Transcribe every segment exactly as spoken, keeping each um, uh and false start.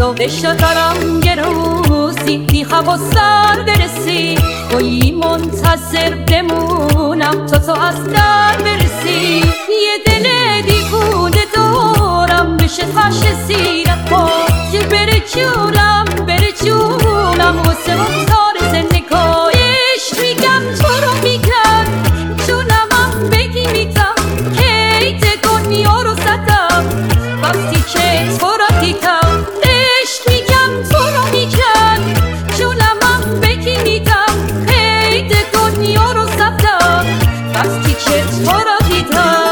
عشق دارم یه روزی بی خوا سر برسی، تویی منتظر بمونم تا تو از در برسی. یه دل دیوونه دارم بشه تش زیر پا، که بره جونم بره جونم واسه اون تار زندگایش. میگم تو رو میگم جونمم بگی میدم، هیت دنیا رو زدم وقتی که تو رو دیدم. عشق میگم تو رو میگم جونمم بگی میدم، هیت دنیا رو زدم وقتی که تو رو دیدم.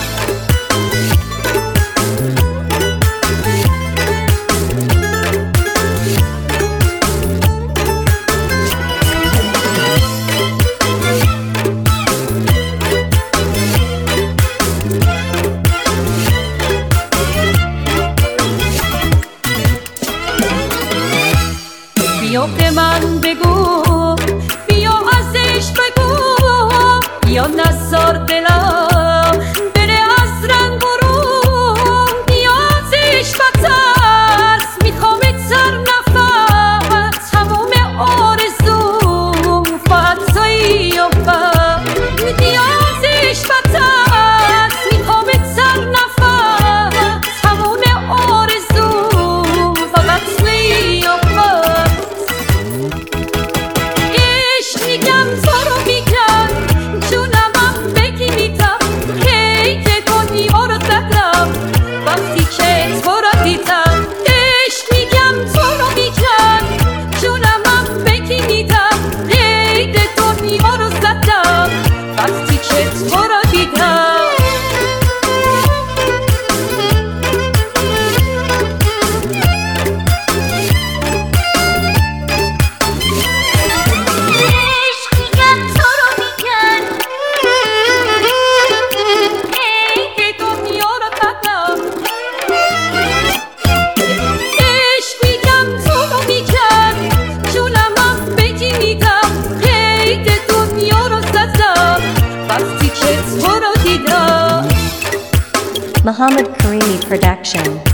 بیا به من بگو، بیا ازش بگو، بیا نزار دلم بره از رنگ و رو. بیا ازش بترس میخوام تر نفس، تموم آرزوم فقط تویی و من. بیا ازش بترس میخوام تر نفس، تموم آرزوم فقط تویی و من. میگم تو رو میگم جونمم بگی میدم، هیت دنیا رو زدم وقتی که تو رو دیدم. عشق میگم تو رو میگم جونمم بگی میدم، هیت دنیا رو زدم وقتی که تو رو دیدم. Muhammad Karimi Production.